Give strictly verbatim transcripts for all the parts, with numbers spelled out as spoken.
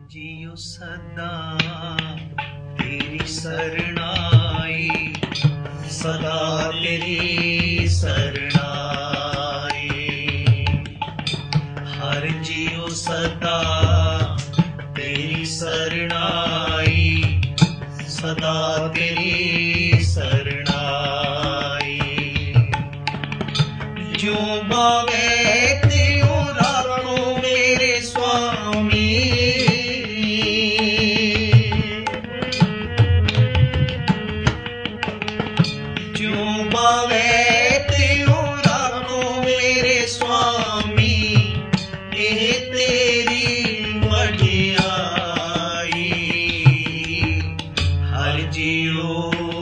जियो सदा तेरी शरणाई, सदा तेरी शरणाई। हर जियो सदा तेरी शरणाई, सदा तेरी शरणाई। जो मांगे त्यों राखो मेरे स्वामी, जो मांगे त्यों राखो मेरे स्वामी। ये तेरी वडियाई, हर जियो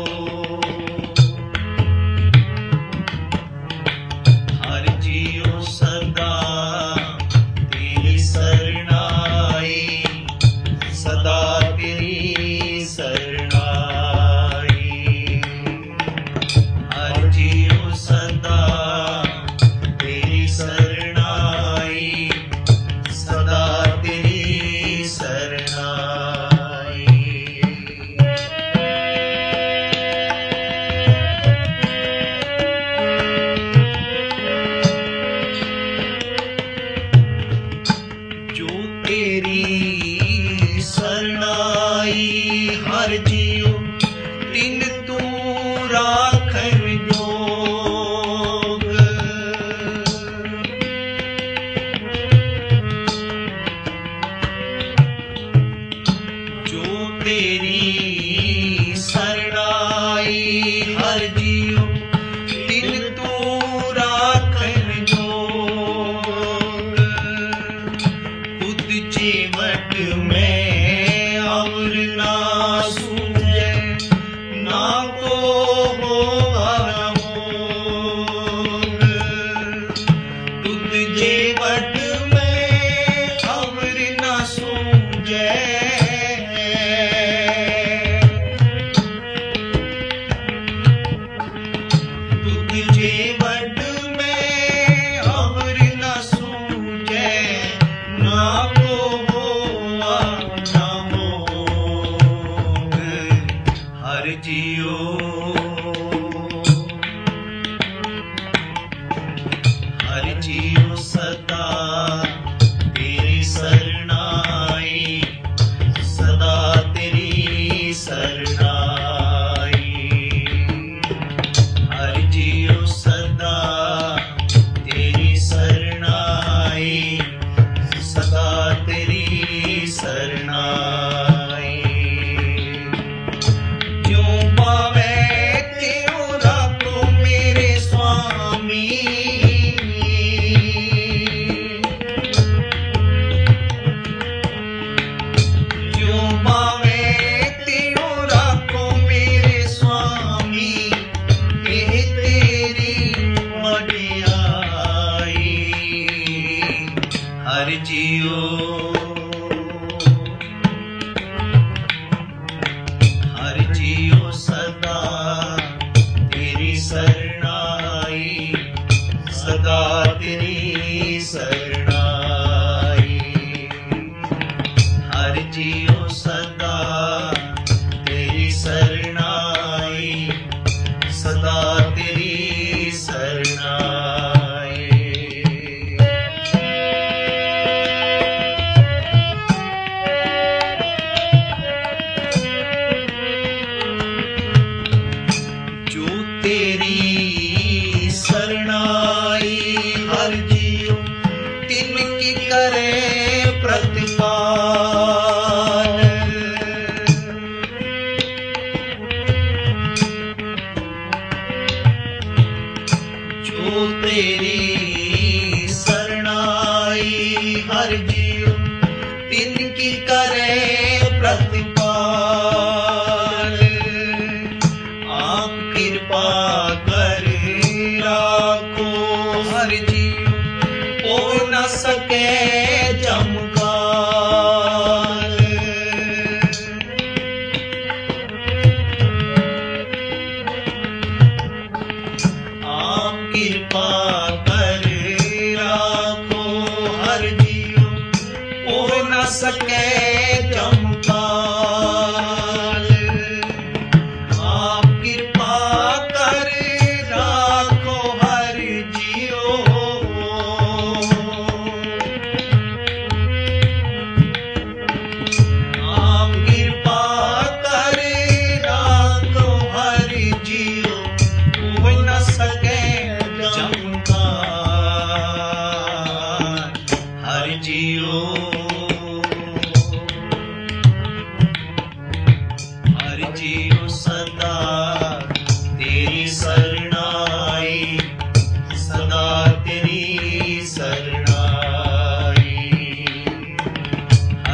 हर जियो सदा तेरी शरणाई, सदा तेरी शरणाई। हर जियो सदा तेरी शरणाई, सदा तेरी शरणाई। जो तेरी शरणाई हर जियो तिन तू राखन जोग। जो तेरी शरणाई हर जियो तिन तू राखन जोग। खुद जीवट में और ना सूझे, ना को होगा मोग। खुद जीवट में और ना सूझे, खुद जीवट में और ना सूझे, ना को होगा ना मोग। हर जियो हर जियो सदा तेरी शरणाई, सदा तेरी शरणाई। हर जियो सदा तेरी शरणाई, सदा तेरी शरणाई। जो पावे त्यों राखो मेरे स्वामी, जो पावे त्यों राखो मेरे स्वामी। ये तेरी वडियाई, हर जियो हर जियो सदा तेरी शरणाई, सदा तेरी शरणाई। हर जियो सदा तेरी शरणाई, सदा तेरी शरणाई। जो तेरी शरणाई हर जियो तिनकी करे प्रतिपाल। जो तेरी शरणाई हर जियो तिनकी करे प्रतिपाल। आप कृपा कर राखो हर जियो, हो न सके जमकाल। आप कृपा कर राखो हर जियो, हो न सके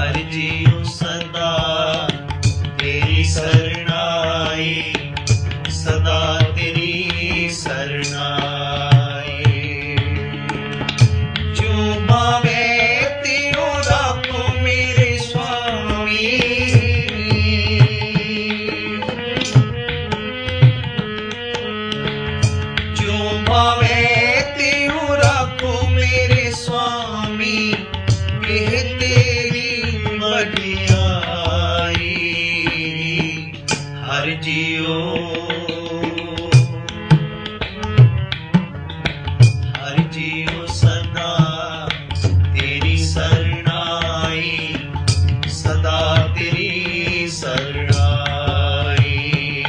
हर जियो सदा तेरी शरणाई, सदा तेरी शरणाई। जो भावे त्यों राखो मेरे स्वामी, जो भावे त्यों राखो मेरे स्वामी, यह तेरी बढ़ियाई। हर जियो हर जियो सदा तेरी शरणाई, सदा तेरी शरणाई।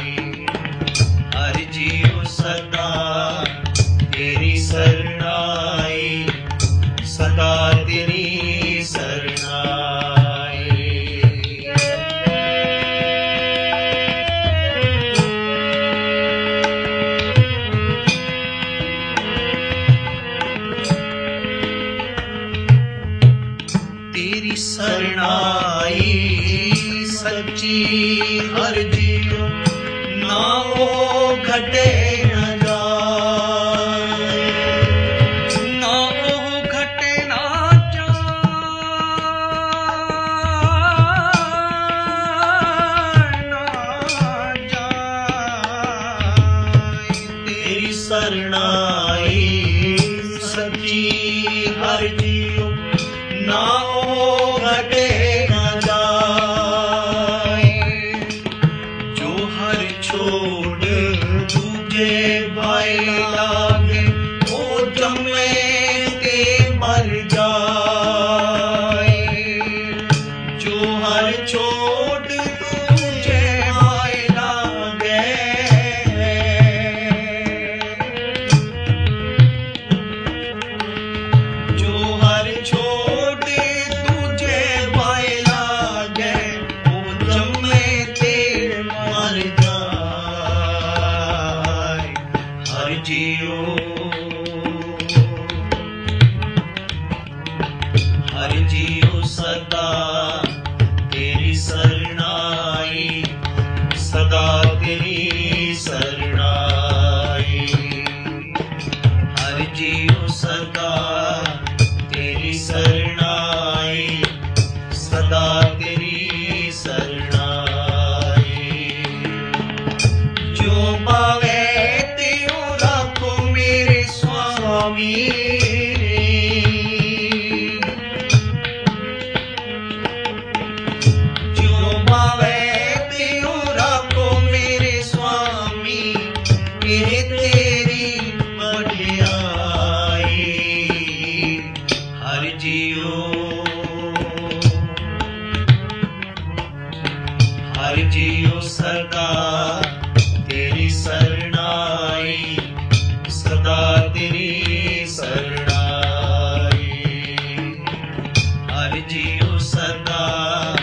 हर जियो सदा तेरी शरणाई, सदा तेरी शरणाई। तेरी शरणाई सच्ची हर जियो, ना वो घटे न जाए, ना वो घटे ना जाए, ना जाए। तेरी शरणाई सच्ची हर जियो, ना वो घटे न जाए। जो हर छोड़ दूजे भाई लागे, वो जमे ते मर जाए। जो हर छोड़ दूजे भाई लागे, जो हर छोड़ दूजे भाई लागे, वो जमे ते मर जाए। हर जियो हर जियो सदा तेरी शरणाई, सदा तेरी शरणाई। हर जियो सदा तेरी शरणाई, सदा तेरी शरणाई। जो पावे त्यों राखो मेरे स्वामी, जो पावे त्यों राखो मेरे स्वामी, यह तेरी बढ़ियाई। हर जियो हर जियो सदा तेरी शरणाई, सदा तेरी शरणाई। हर जियो सदा